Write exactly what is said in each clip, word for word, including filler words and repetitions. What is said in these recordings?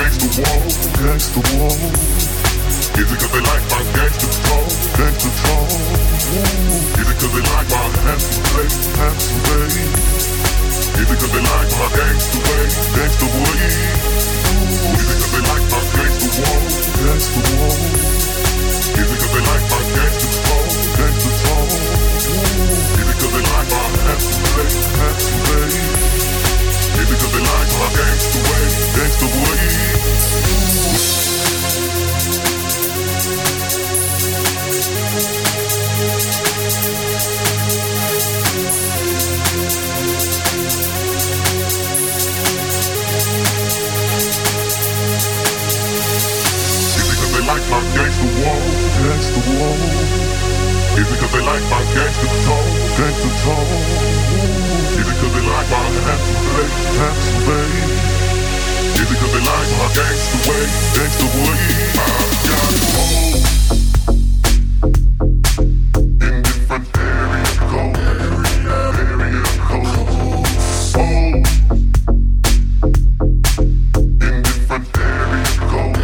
gangsta wall, gangsta wall? Is it cause they like my gangsta talk, gangsta talk? Is it cause they like my handsome play, handsome play? Is it cause they like my gangsta way, gangsta way? Is it cause they like my gangsta wall, gangsta wall? Is it cause they like my gangsta talk, gangsta talk? Is it cause they like my handsome play, handsome play? Is it cause they like my gangsta way, gangsta way? Like my gangsta wall, gangsta wall. Is it cause they like my gangsta talk, gangsta talk? Is it cause they like my handsome play, handsome play? Is it cause they like my gangsta way, gangsta way? I got home in different area code, area code. Home in different area code.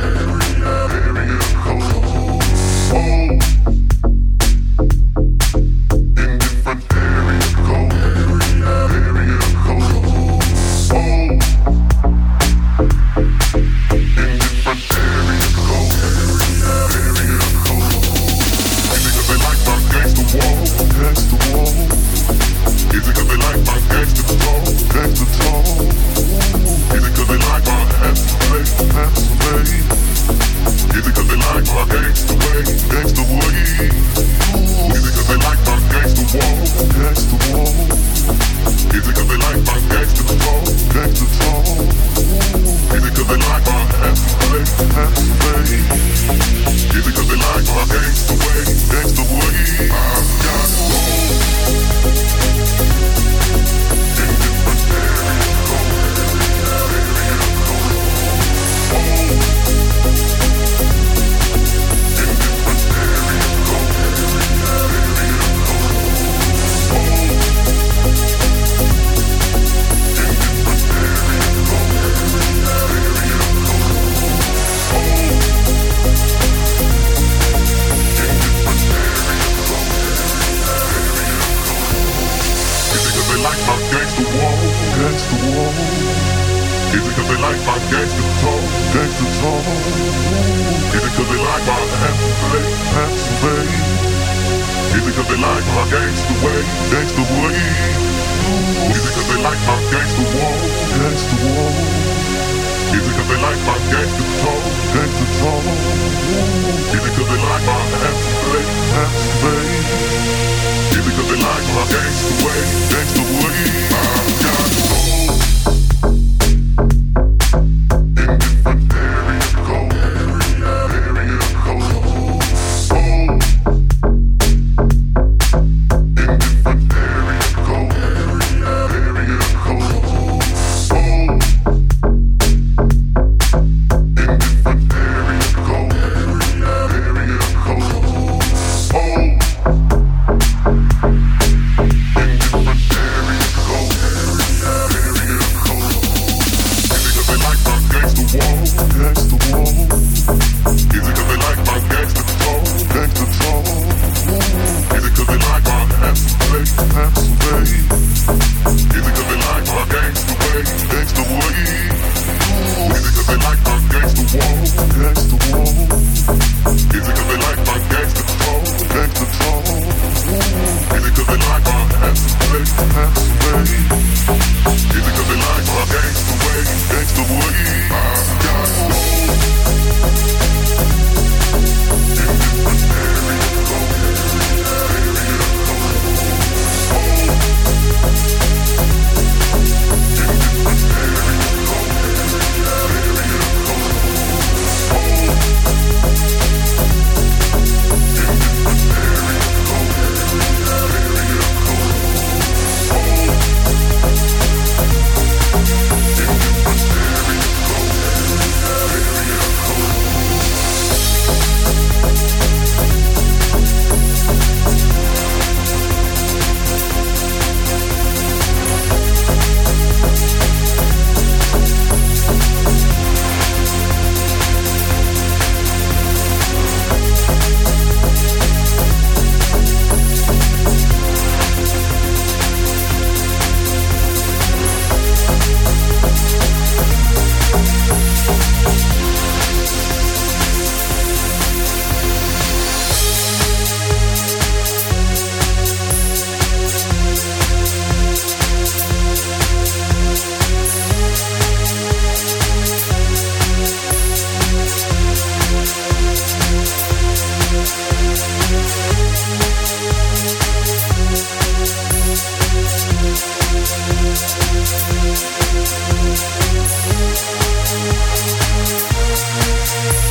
We'll be right back.